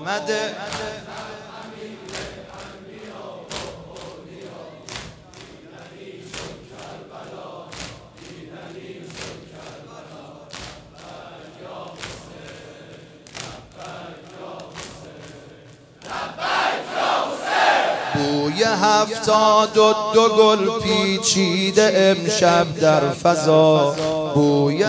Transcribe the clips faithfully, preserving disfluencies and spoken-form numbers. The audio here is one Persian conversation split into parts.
آمده. بوی هفتاد و دو گل پیچیده امشب در فضا، بوی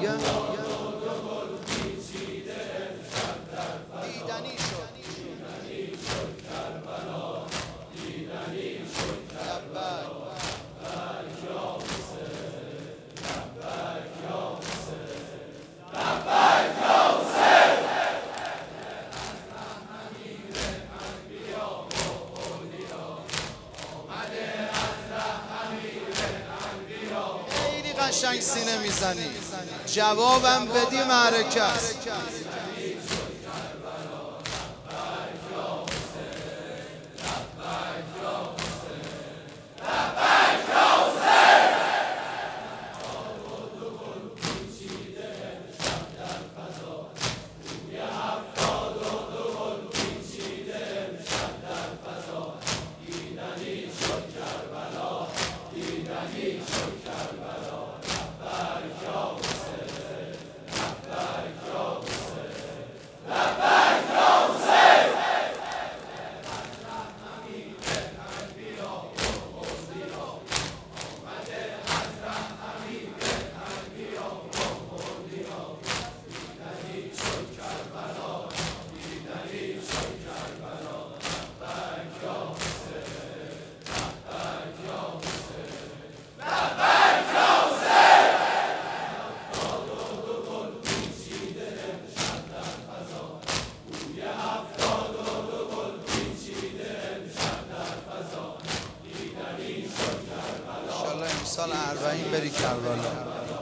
قشنگ سینه میزنی، جوابم بدی معرکه است. سال اربعین بری کربلا.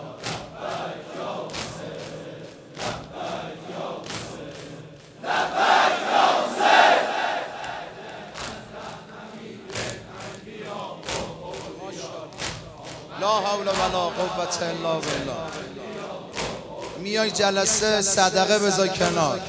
لا حول ولا قوة الا بالله. میای جلسه صدقه بذار کنار.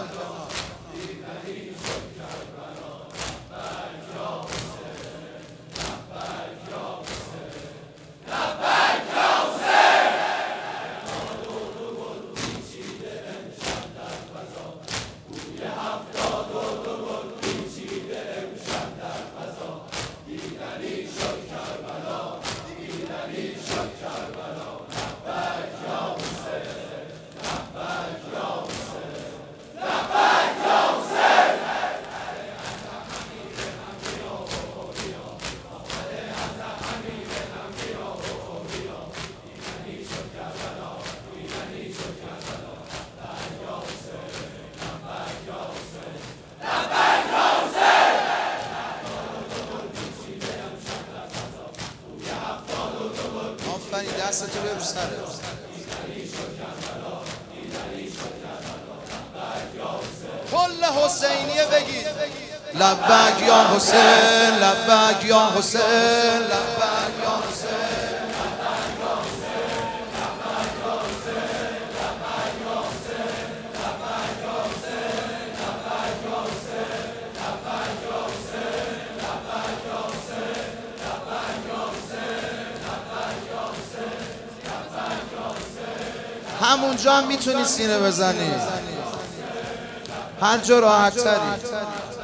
دستتو ببر سره. کل حسینیه بگید لبک یا حسین، لبک یا حسین، لبک یا حسین. همونجا هم میتونی سینه بزنی، هر جا راحت تری.